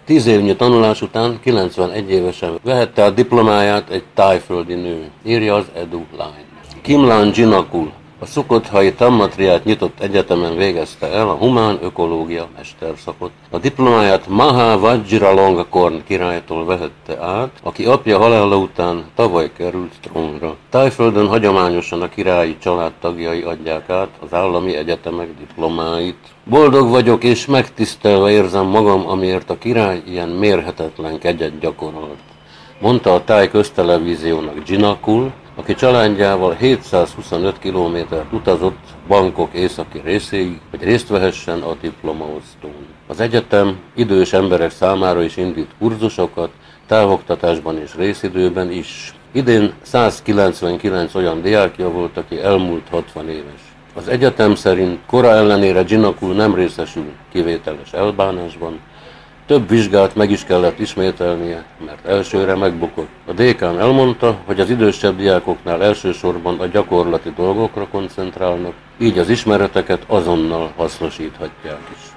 10 évnyi tanulás után 91 évesen vehette a diplomáját egy tájföldi nő, írja az Edu Line. Kimlan Jinakul a Sukhothai Tammatriát nyitott egyetemen végezte el a humán ökológia mesterszakot. A diplomáját Maha Vajiralongkorn királytól vehette át, aki apja halála után tavaly került trónra. Tájföldön hagyományosan a királyi család tagjai adják át az állami egyetemek diplomáit. Boldog vagyok és megtisztelve érzem magam, amiért a király ilyen mérhetetlen kegyet gyakorolt, mondta a Táj köztelevíziónak Jinakul, aki családjával 725 kilométert utazott Bangkok északi részéig, hogy részt vehessen a diplomaosztón. Az egyetem idős emberek számára is indít kurzusokat, távoktatásban és részidőben is. Idén 199 olyan diákja volt, aki elmúlt 60 éves. Az egyetem szerint kora ellenére Jinakul nem részesül kivételes elbánásban, több vizsgát meg is kellett ismételnie, mert elsőre megbukott. A dékán elmondta, hogy az idősebb diákoknál elsősorban a gyakorlati dolgokra koncentrálnak, így az ismereteket azonnal hasznosíthatják is.